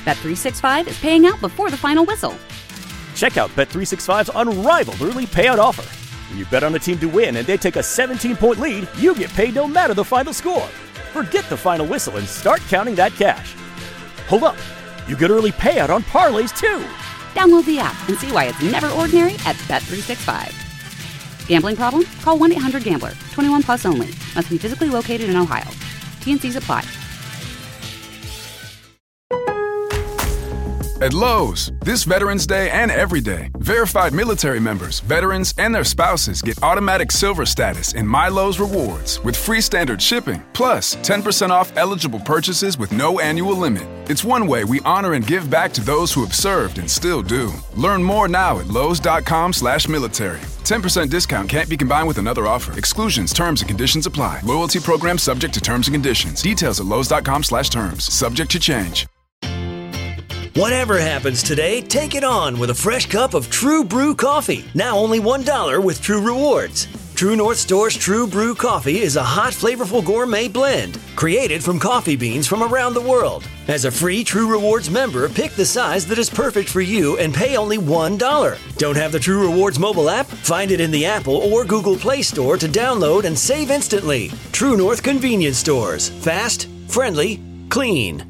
Bet365 is paying out before the final whistle. Check out Bet365's unrivaled early payout offer. When you bet on a team to win and they take a 17-point lead, you get paid no matter the final score. Forget the final whistle and start counting that cash. Hold up. You get early payout on parlays, too. Download the app and see why it's never ordinary at Bet365. Gambling problem? Call 1-800-GAMBLER. 21 plus only. Must be physically located in Ohio. T&Cs apply. At Lowe's, this Veterans Day and every day, verified military members, veterans, and their spouses get automatic silver status in My Lowe's Rewards with free standard shipping, plus 10% off eligible purchases with no annual limit. It's one way we honor and give back to those who have served and still do. Learn more now at lowes.com/military. 10% discount can't be combined with another offer. Exclusions, terms, and conditions apply. Loyalty program subject to terms and conditions. Details at lowes.com/terms. Subject to change. Whatever happens today, take it on with a fresh cup of True Brew coffee. Now only $1 with True Rewards. True North Store's True Brew coffee is a hot, flavorful gourmet blend created from coffee beans from around the world. As a free True Rewards member, pick the size that is perfect for you and pay only $1. Don't have the True Rewards mobile app? Find it in the Apple or Google Play Store to download and save instantly. True North Convenience Stores. Fast, friendly, clean.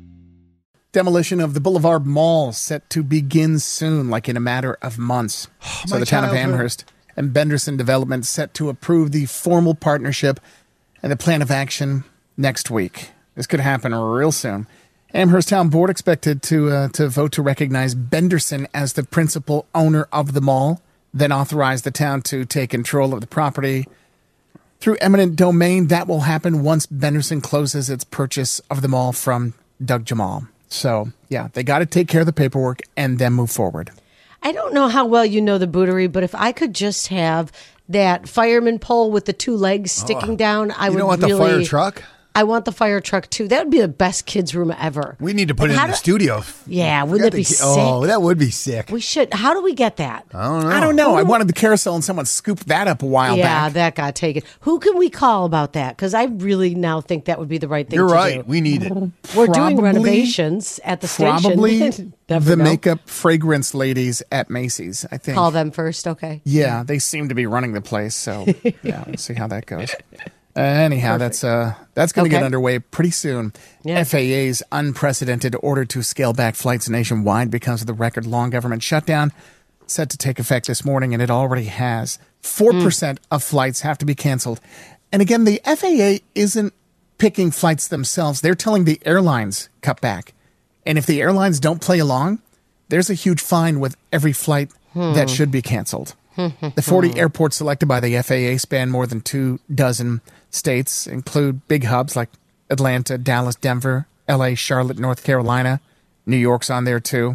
Demolition of the Boulevard Mall set to begin soon, like in a matter of months. So the town of Amherst and Benderson Development set to approve the formal partnership and the plan of action next week. This could happen real soon. Amherst Town Board expected to vote to recognize Benderson as the principal owner of the mall, then authorize the town to take control of the property through eminent domain. That will happen once Benderson closes its purchase of the mall from Doug Jamal. So, yeah, they got to take care of the paperwork and then move forward. I don't know how well you know the Bootery, but if I could just have that fireman pole with the two legs sticking down, I would really... You don't want the fire truck? I want the fire truck, too. That would be the best kids' room ever. We need to put it in the studio. Yeah, wouldn't it be sick? Oh, that would be sick. We should. How do we get that? I don't know. I wanted the carousel and someone scooped that up a while back. Yeah, that got taken. Who can we call about that? Because I really now think that would be the right thing to do. You're right. We need it. We're doing renovations at the station. Probably the makeup fragrance ladies at Macy's, I think. Call them first, okay. Yeah, they seem to be running the place, so yeah, we'll see how that goes. Anyhow, Perfect. that's going to get underway pretty soon. Yeah. FAA's unprecedented order to scale back flights nationwide because of the record-long government shutdown set to take effect this morning, and it already has. 4% of flights have to be canceled. And again, the FAA isn't picking flights themselves. They're telling the airlines cut back. And if the airlines don't play along, there's a huge fine with every flight that should be canceled. The 40 airports selected by the FAA span more than 24 states, include big hubs like Atlanta, Dallas, Denver, LA, Charlotte, North Carolina. New York's on there too.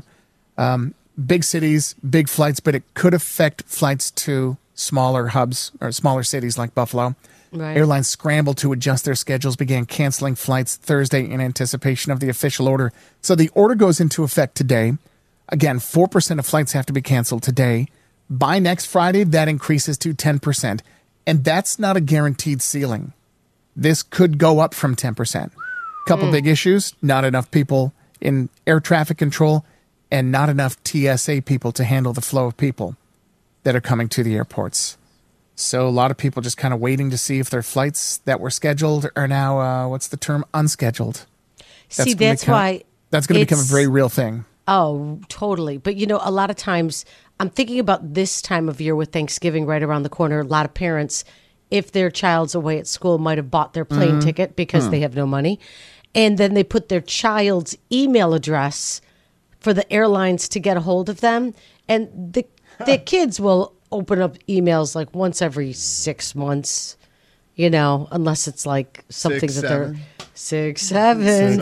Big cities, big flights, but it could affect flights to smaller hubs or smaller cities like Buffalo. Right. Airlines scrambled to adjust their schedules, began canceling flights Thursday in anticipation of the official order. So the order goes into effect today. Again, 4% of flights have to be canceled today. By next Friday, that increases to 10%. And that's not a guaranteed ceiling. This could go up from 10%. Couple big issues, not enough people in air traffic control and not enough TSA people to handle the flow of people that are coming to the airports. So a lot of people just kind of waiting to see if their flights that were scheduled are now, what's the term, unscheduled. See, that's why... That's going to become a very real thing. Oh, totally. But, you know, a lot of times I'm thinking about this time of year with Thanksgiving right around the corner. A lot of parents, if their child's away at school, might have bought their plane ticket because they have no money. And then they put their child's email address for the airlines to get a hold of them. And the kids will open up emails like once every 6 months, you know, unless it's like something that they're... 6, 7.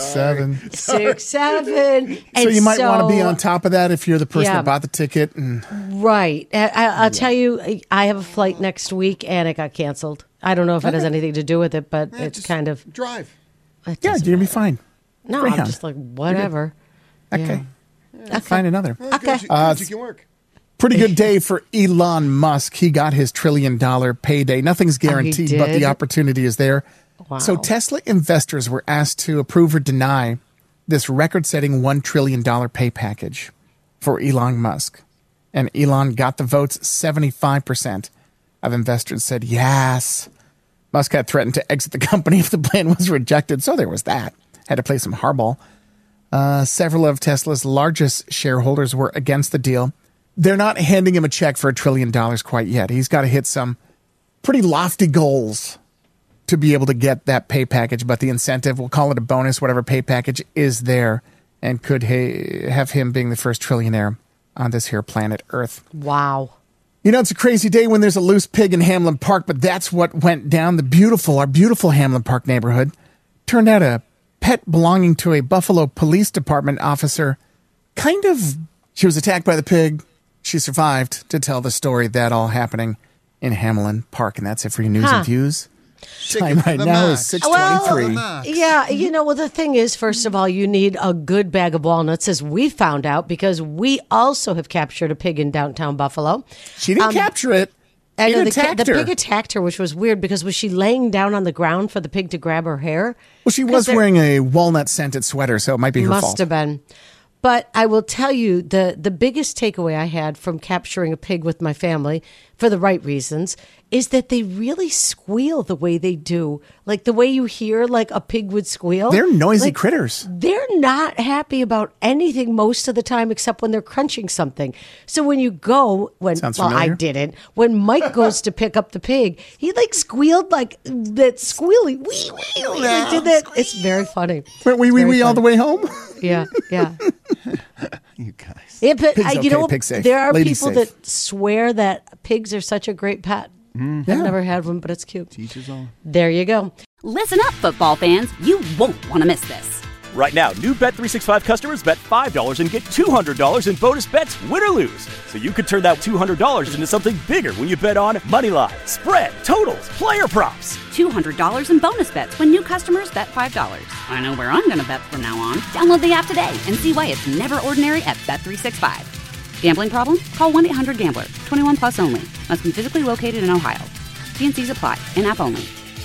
6, 7. So you might want to be on top of that if you're the person that bought the ticket. Right. I'll tell you, I have a flight next week and it got canceled. I don't know if it has anything to do with it, but it's kind of... Drive. Yeah, you'll be fine. No, Greyhound. I'm just like, whatever. Okay. Find another. Okay. You can work. Pretty good day for Elon Musk. He got his $1 trillion payday. Nothing's guaranteed, but the opportunity is there. Wow. So Tesla investors were asked to approve or deny this record-setting $1 trillion pay package for Elon Musk. And Elon got the votes. 75% of investors said yes. Musk had threatened to exit the company if the plan was rejected, so there was that. Had to play some hardball. Several of Tesla's largest shareholders were against the deal. They're not handing him a check for $1 trillion quite yet. He's got to hit some pretty lofty goals to be able to get that pay package, but the incentive, we'll call it a bonus, whatever pay package is there, and could have him being the first trillionaire on this here planet Earth. Wow. You know, it's a crazy day when there's a loose pig in Hamlin Park, but that's what went down. Our beautiful Hamlin Park neighborhood turned out a pet belonging to a Buffalo Police Department officer. She was attacked by the pig. She survived to tell the story. That all happening in Hamlin Park. And that's it for your news and views. Time right now is 6:23. Yeah, the thing is, first of all, you need a good bag of walnuts, as we found out, because we also have captured a pig in downtown Buffalo. She didn't capture it. I know the pig attacked her, which was weird because was she laying down on the ground for the pig to grab her hair? Well, she was wearing a walnut-scented sweater, so it might be her fault. Must have been. But I will tell you, the biggest takeaway I had from capturing a pig with my family, for the right reasons, is that they really squeal the way they do. Like the way you hear like a pig would squeal. They're noisy critters. They're not happy about anything most of the time except when they're crunching something. So when you go, I didn't. When Mike goes to pick up the pig, he like squealed like that squealy. Wee, wee, wee. He did that. It's very funny. Went wee, wee, wee all the way home? Yeah. You guys. Yeah, but Pig's okay, pig's safe. There are Lady's people safe. that swear that pigs are such a great pet. I've never had one, but it's cute. Teachers on. There you go. Listen up, football fans. You won't want to miss this. Right now, new Bet365 customers bet $5 and get $200 in bonus bets, win or lose. So you could turn that $200 into something bigger when you bet on moneyline, spread, totals, player props. $200 in bonus bets when new customers bet $5. I know where I'm going to bet from now on. Download the app today and see why it's never ordinary at Bet365. Gambling problem? Call 1-800-GAMBLER. 21 plus only. Must be physically located in Ohio. T&Cs apply. In-app only.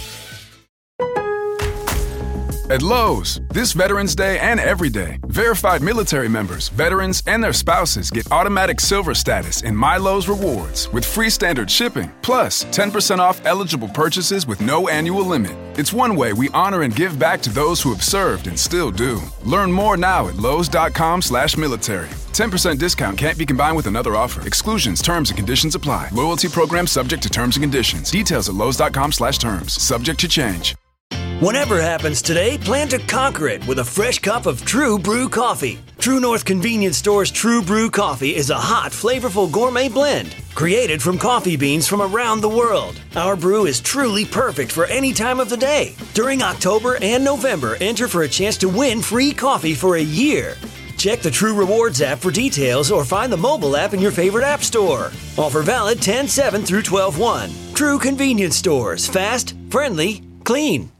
At Lowe's, this Veterans Day and every day, verified military members, veterans, and their spouses get automatic silver status in My Lowe's Rewards with free standard shipping, plus 10% off eligible purchases with no annual limit. It's one way we honor and give back to those who have served and still do. Learn more now at Lowes.com/military. 10% discount can't be combined with another offer. Exclusions, terms, and conditions apply. Loyalty program subject to terms and conditions. Details at Lowes.com/terms. Subject to change. Whatever happens today, plan to conquer it with a fresh cup of True Brew coffee. True North Convenience Store's True Brew coffee is a hot, flavorful gourmet blend created from coffee beans from around the world. Our brew is truly perfect for any time of the day. During October and November, enter for a chance to win free coffee for a year. Check the True Rewards app for details or find the mobile app in your favorite app store. Offer valid 10/7 through 12/1. True Convenience Stores. Fast, friendly, clean.